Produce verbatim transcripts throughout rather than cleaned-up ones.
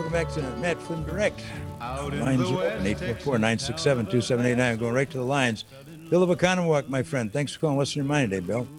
Welcome back to Matt Flynn Direct. Lines open, eight four four, nine six seven, two seven eight nine. Going right to the lines. Bill of Oconomowoc, my friend. Thanks for calling. What's on your mind today, Bill?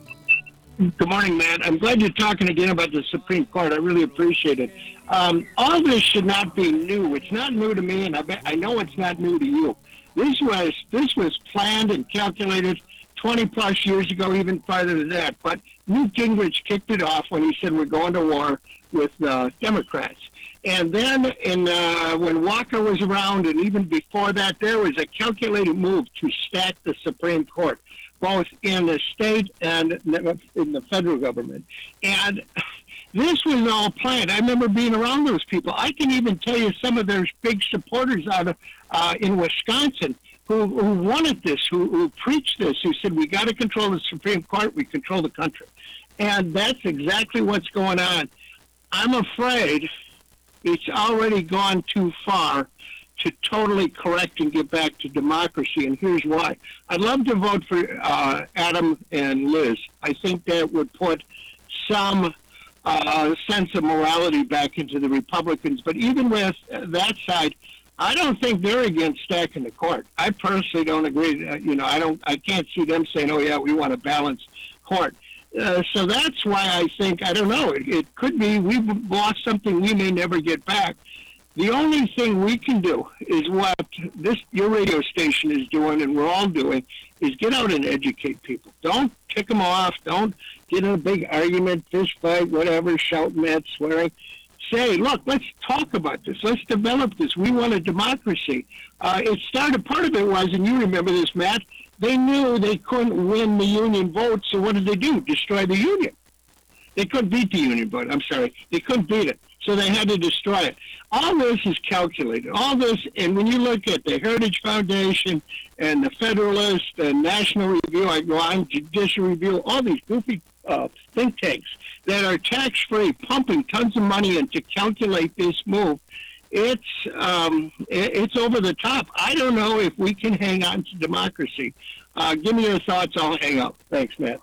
Good morning, Matt. I'm glad you're talking again about the Supreme Court. I really appreciate it. Um, all this should not be new. It's not new to me, and I, bet, I know it's not new to you. This was this was planned and calculated twenty plus years ago, even farther than that. But Newt Gingrich kicked it off when he said we're going to war with uh, Democrats. And then in, uh, when Walker was around, and even before that, there was a calculated move to stack the Supreme Court, both in the state and in the federal government. And this was all planned. I remember being around those people. I can even tell you some of their big supporters out of uh, in Wisconsin who, who wanted this, who, who preached this, who said, we got to control the Supreme Court, we control the country. And that's exactly what's going on. I'm afraid it's already gone too far to totally correct and get back to democracy, and here's why. I'd love to vote for uh, Adam and Liz. I think that would put some uh, sense of morality back into the Republicans, but even with that side, I don't think they're against stacking the court. I personally don't agree. Uh, you know, I don't. I can't see them saying, "Oh yeah, we want a balanced court." Uh, so that's why I think, I don't know, it, it could be we've lost something we may never get back. The only thing we can do is what this your radio station is doing, and we're all doing, is get out and educate people. Don't tick them off. Don't get in a big argument, fist fight, whatever, shouting at, swearing. Say, look, let's talk about this. Let's develop this. We want a democracy. Uh, it started, part of it was, and you remember this, Matt, they knew they couldn't win the union vote, so what did they do? Destroy the union. They couldn't beat the union vote. I'm sorry. They couldn't beat it, so they had to destroy it. All this is calculated. All this, and when you look at the Heritage Foundation and the Federalist and National Review, I go on, Judicial Review, all these goofy uh, think tanks that are tax-free, pumping tons of money in to calculate this move, it's um, it's over the top. I don't know if we can hang on to democracy. Uh, give me your thoughts. I'll hang up. Thanks, Matt.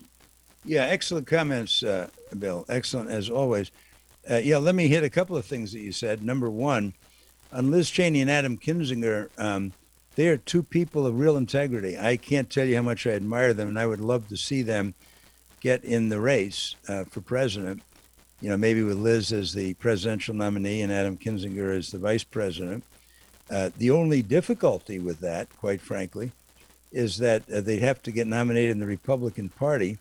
Yeah, excellent comments, uh, Bill. Excellent, as always. Uh, yeah, let me hit a couple of things that you said. Number one, on Liz Cheney and Adam Kinzinger, um, they are two people of real integrity. I can't tell you how much I admire them, and I would love to see them get in the race uh, for president. You know, maybe with Liz as the presidential nominee and Adam Kinzinger as the vice president. Uh, the only difficulty with that, quite frankly, is that uh, they'd have to get nominated in the Republican Party.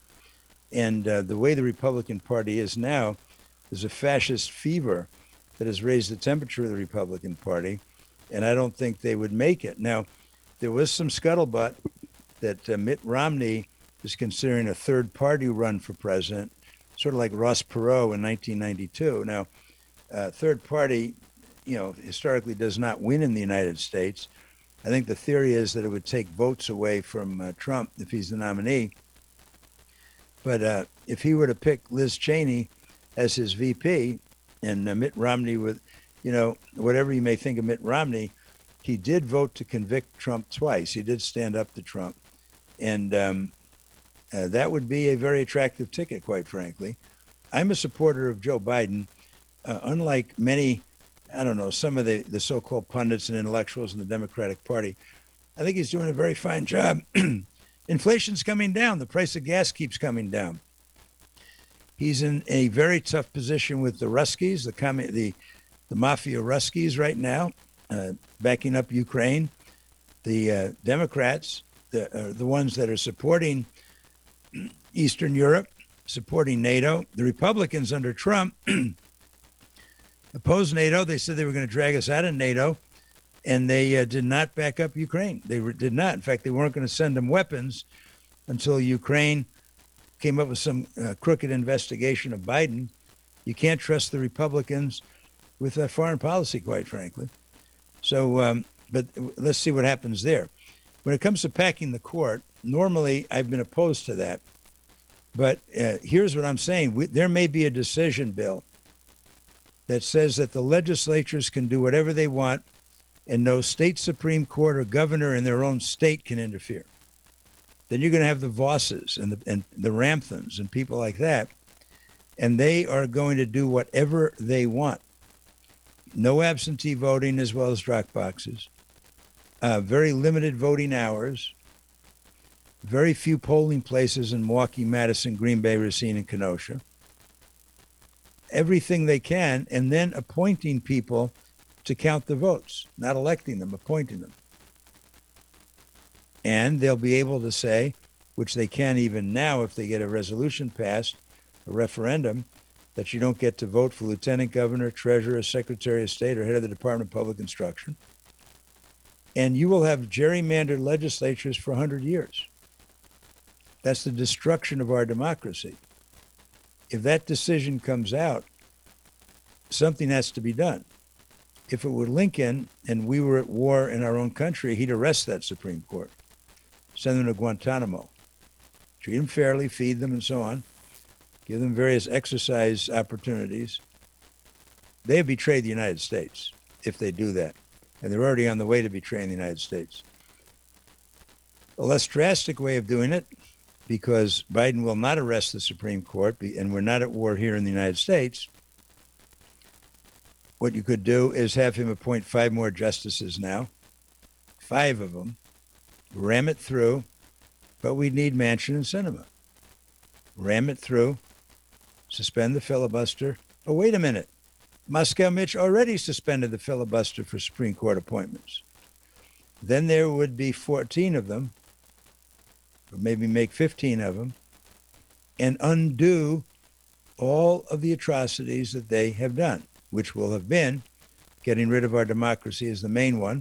And uh, the way the Republican Party is now, there's a fascist fever that has raised the temperature of the Republican Party, and I don't think they would make it. Now, there was some scuttlebutt that uh, Mitt Romney is considering a third party run for president, sort of like Ross Perot in nineteen ninety-two. Now, uh, third party, you know, historically does not win in the United States. I think the theory is that it would take votes away from uh, Trump if he's the nominee. But uh, if he were to pick Liz Cheney as his V P and uh, Mitt Romney with, you know, whatever you may think of Mitt Romney, he did vote to convict Trump twice. He did stand up to Trump. And um, uh, that would be a very attractive ticket, quite frankly. I'm a supporter of Joe Biden. Uh, unlike many, I don't know, some of the, the so-called pundits and intellectuals in the Democratic Party, I think he's doing a very fine job. Inflation's coming down. The price of gas keeps coming down. He's in a very tough position with the Ruskies, the commun- the, the mafia Ruskies right now, uh, backing up Ukraine. The uh, Democrats, the uh, the ones that are supporting Eastern Europe, supporting NATO. The Republicans under Trump opposed NATO. They said they were going to drag us out of NATO, and they uh, did not back up Ukraine. They re- did not. In fact, they weren't going to send them weapons until Ukraine came up with some uh, crooked investigation of Biden. You can't trust the Republicans with uh, foreign policy, quite frankly. So, um, but let's see what happens there. When it comes to packing the court, normally I've been opposed to that. But uh, here's what I'm saying. We, there may be a decision, Bill, that says that the legislatures can do whatever they want and no state Supreme Court or governor in their own state can interfere. Then you're going to have the Vosses and the, and the Ramthans and people like that, and they are going to do whatever they want. no absentee voting as well as drop boxes, uh, very limited voting hours, very few polling places in Milwaukee, Madison, Green Bay, Racine, and Kenosha. Everything they can, and then appointing people to count the votes, not electing them, appointing them. And they'll be able to say, which they can even now if they get a resolution passed, a referendum, that you don't get to vote for lieutenant governor, treasurer, secretary of state, or head of the Department of Public Instruction. And you will have gerrymandered legislatures for one hundred years. That's the destruction of our democracy. If that decision comes out, something has to be done. If it were Lincoln and we were at war in our own country, he'd arrest that Supreme Court, send them to Guantanamo, treat them fairly, feed them, and so on, give them various exercise opportunities. They have betrayed the United States if they do that. And they're already on the way to betraying the United States. A less drastic way of doing it, because Biden will not arrest the Supreme Court, and we're not at war here in the United States, what you could do is have him appoint five more justices now, five of them, ram it through, but we need Manchin and Sinema. Ram it through, suspend the filibuster. Oh, wait a minute. Moscow Mitch already suspended the filibuster for Supreme Court appointments. Then there would be fourteen of them, or maybe make fifteen of them, and undo all of the atrocities that they have done, which will have been getting rid of our democracy as the main one,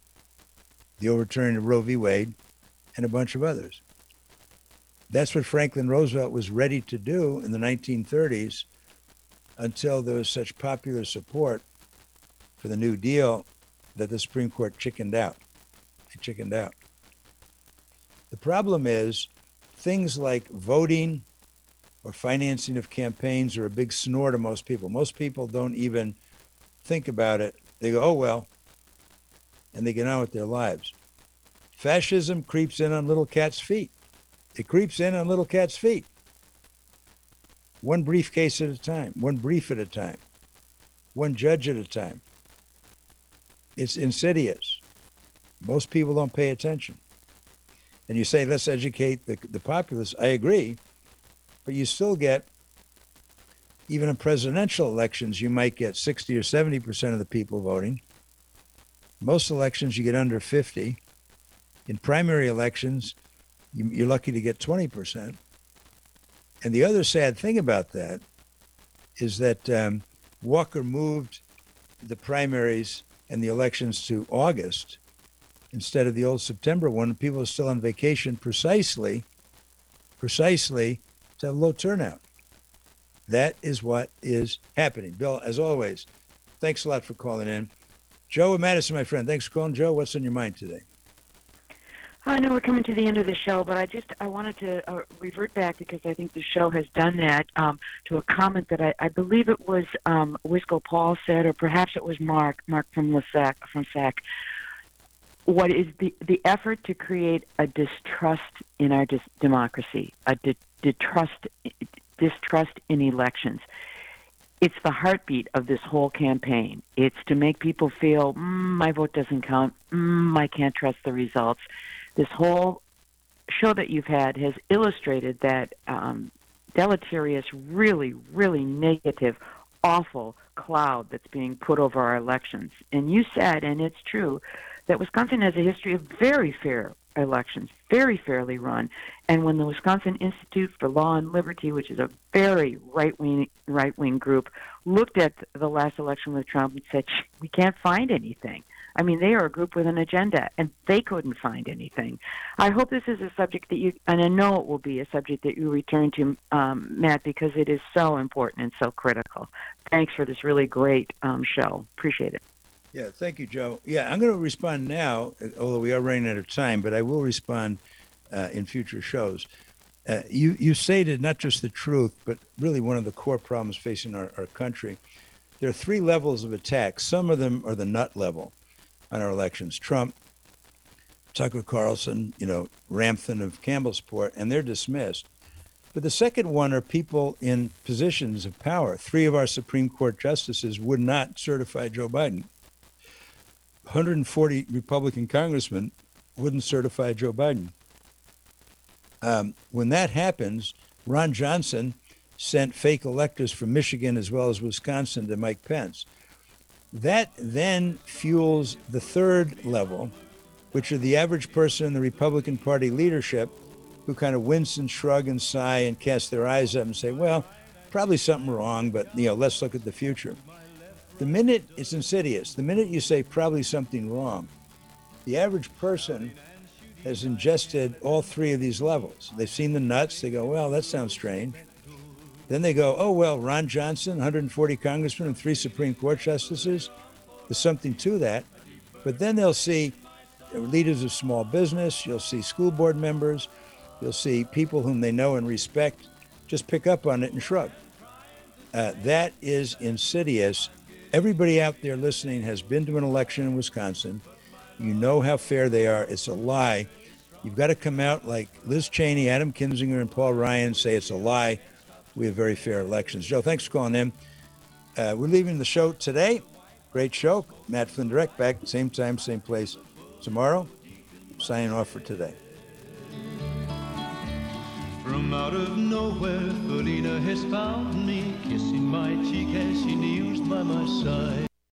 the overturning of Roe v. Wade, and a bunch of others. That's what Franklin Roosevelt was ready to do in the nineteen thirties until there was such popular support for the New Deal that the Supreme Court chickened out. They chickened out. The problem is things like voting or financing of campaigns are a big snore to most people. Most people don't even think about it. They go, oh, well, and they get on with their lives. Fascism creeps in on little cats' feet. It creeps in on little cats' feet. One briefcase at a time, one brief at a time, one judge at a time. It's insidious. Most people don't pay attention. And you say, let's educate the, the populace. I agree. But you still get, even in presidential elections, you might get sixty or seventy percent of the people voting. Most elections, you get under fifty. In primary elections, you, you're lucky to get twenty percent. And the other sad thing about that is that um, Walker moved the primaries and the elections to August instead of the old September one. People are still on vacation precisely, precisely to have low turnout. That is what is happening. Bill, as always, thanks a lot for calling in. Joe and Madison, my friend, thanks for calling. Joe, what's on your mind today? I know we're coming to the end of the show, but I just I wanted to uh, revert back because I think the show has done that um, to a comment that I, I believe it was um, Wisco Paul said, or perhaps it was Mark, Mark from LaSac, from S A C. What is the, the effort to create a distrust in our dis- democracy, a di- distrust, distrust in elections. It's the heartbeat of this whole campaign. It's to make people feel, mm, my vote doesn't count, mm, I can't trust the results. This whole show that you've had has illustrated that um, deleterious, really, really negative, awful cloud that's being put over our elections. And you said, and it's true, that Wisconsin has a history of very fair elections, very fairly run. And when the Wisconsin Institute for Law and Liberty, which is a very right-wing right-wing group, looked at the last election with Trump and said, we can't find anything. I mean, they are a group with an agenda, and they couldn't find anything. I hope this is a subject that you, and I know it will be a subject that you return to, um, Matt, because it is so important and so critical. Thanks for this really great um, show. Appreciate it. Yeah, thank you, Joe. Yeah, I'm going to respond now, although we are running out of time, but I will respond uh, in future shows. Uh, you, you stated not just the truth, but really one of the core problems facing our, our country. There are three levels of attack. Some of them are the nut level on our elections. Trump, Tucker Carlson, you know, Ramthan of Campbellsport, and they're dismissed. But the second one are people in positions of power. Three of our Supreme Court justices would not certify Joe Biden. one hundred forty Republican congressmen wouldn't certify Joe Biden. Um, when that happens, Ron Johnson sent fake electors from Michigan as well as Wisconsin to Mike Pence. That then fuels the third level, which are the average person in the Republican Party leadership who kind of wince and shrug and sigh and cast their eyes up and say, well, probably something wrong, but you know, let's look at the future. The minute it's insidious, the minute you say probably something wrong, the average person has ingested all three of these levels. They've seen the nuts. They go, well, that sounds strange. Then they go, oh, well, Ron Johnson, one hundred forty congressmen and three Supreme Court justices, there's something to that. But then they'll see leaders of small business. You'll see school board members. You'll see people whom they know and respect just pick up on it and shrug. Uh, that is insidious. Everybody out there listening has been to an election in Wisconsin. You know how fair they are. It's a lie. You've got to come out like Liz Cheney, Adam Kinzinger, and Paul Ryan say it's a lie. We have very fair elections. Joe, thanks for calling in. Uh, we're leaving the show today. Great show. Matt Flynn Direct back same time, same place tomorrow. Signing off for today. From out of nowhere, Felina has found me, kissing my cheek as she kneels by my side.